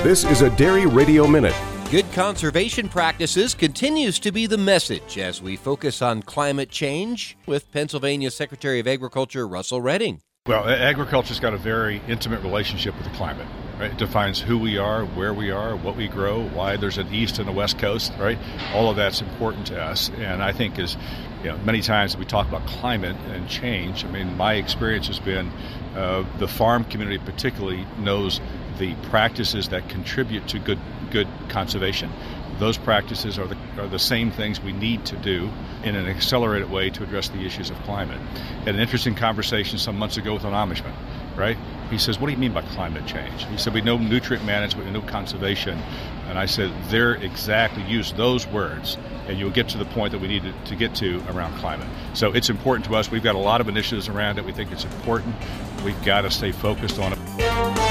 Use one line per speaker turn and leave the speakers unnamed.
This is a Dairy Radio Minute.
Good conservation practices continues to be the message as we focus on climate change with Pennsylvania Secretary of Agriculture Russell Redding.
Well, agriculture's got a very intimate relationship with the climate, right? It defines who we are, where we are, what we grow, why there's an east and a west coast, right? All of that's important to us. And I think many times we talk about climate and change, my experience has been the farm community particularly knows the practices that contribute to good conservation. Those practices are the same things we need to do in an accelerated way to address the issues of climate. Had an interesting conversation some months ago with an Amishman, right? He says, what do you mean by climate change? He said, we know nutrient management and no conservation. And I said, they're exactly, use those words, and you'll get to the point that we need to get to around climate. So it's important to us. We've got a lot of initiatives around it. We think it's important. We've got to stay focused on it.